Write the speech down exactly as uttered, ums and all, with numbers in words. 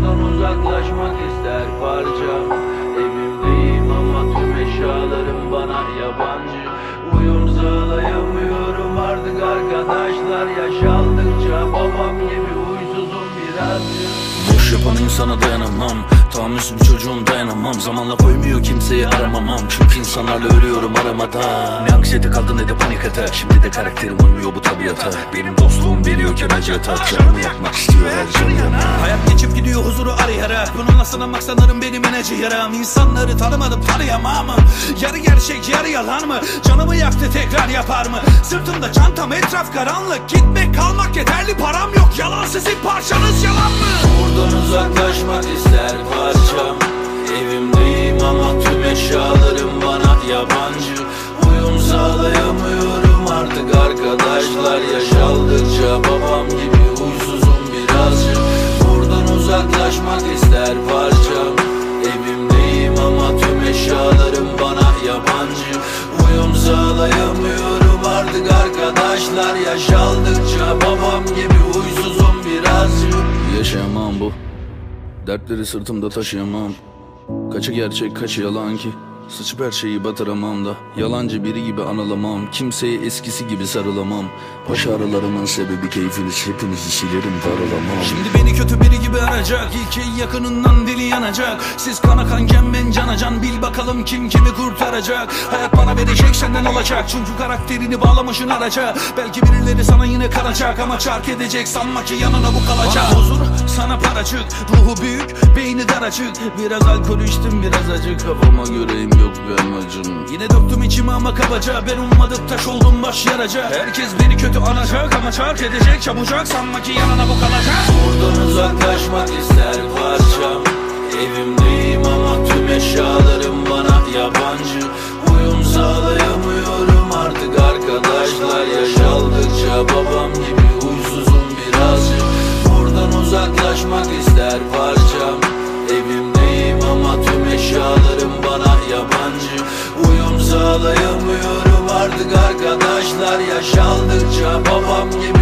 Buradan uzaklaşmak ister parçam. Evimdeyim ama tüm eşyalarım bana yabancı. Uyum sağlayamıyorum artık arkadaşlar. Yaş aldıkça babam gibi huysuzum birazcık. Boş yapan insana dayanamam, tahammülsüz bir çocuğum dayanamam. Zamanla koymuyor kimseyi aramamam, çünkü insanlarla ölüyorum aramadan. Ne anksiyete kaldı ne de panik atak. Şimdi de karakterim uymuyor bu tabiata. Benim dostluğum veriyorken acı atak. Canımı yakmak istiyor her canı yana. Hayat geçip gidiyor huzuru arayarak. Bununla sınanmak sanırım benim en acı yaram. İnsanları tanımadım tanıyamam mı? Yarı gerçek yarı yalan mı? Canımı yaktı tekrar yapar mı? Sırtımda çantam etraf karanlık. Gitmek kalmak yeterli param yok. Yalan sizin parçanız yalan mı? Buradan uzaklaşmak ister parçam. Evimdeyim ama tüm eşyalarım bana yabancı. Uyum sağlayamıyorum artık arkadaşlar. Yaş aldıkça babam gibi huysuzum birazcık. Buradan uzaklaşmak ister parçam. Evimdeyim ama tüm eşyalarım bana yabancı. Uyum sağlayamıyorum artık arkadaşlar. Yaş aldıkça babam gibi huysuzum birazcık. Yaşayamam bu dertleri sırtımda taşıyamam. Kaçı gerçek kaçı yalan ki? Sıçıp her şeyi batıramam da. Yalancı biri gibi anılamam. Kimseye eskisi gibi sarılamam. Baş ağrılarımın sebebi keyfiniz. Hepinizi silerim daralamam. Şimdi beni kötü biri gibi arayacak. İlk en yakınından dili yanacak. Siz kana kanken ben cana can. Bil bakalım kim kimi kurtaracak. Hayat bana verecek senden olacak. Çünkü karakterini bağlamışın araca. Belki birileri sana yine kalacak. Ama çark edecek sanma ki yanına bu kalacak. Bana huzur sana paracık. Ruhu büyük beyni daracık. Biraz alkol içtim biraz acık. Kafama göreyim yok bir amacım. Yine döktüm içime ama kabaca. Ben ummadık taş oldum baş yaraca. Herkes beni kötü anacak ama çark edecek çabucak. Sanma ki yanına bu kalacak. Buradan uzaklaşmak ister parçam. Evimdeyim ama tüm eşyalarım bana yabancı. Uyum sağlayamıyorum artık arkadaşlar. Yaş aldıkça babam gibi huysuzum birazcık. Buradan uzaklaşmak ister parçam. Evimdeyim ama tüm eşyalarım bana yabancı. Uyum sağlayamıyorum artık arkadaşlar. Yaş aldıkça babam gibi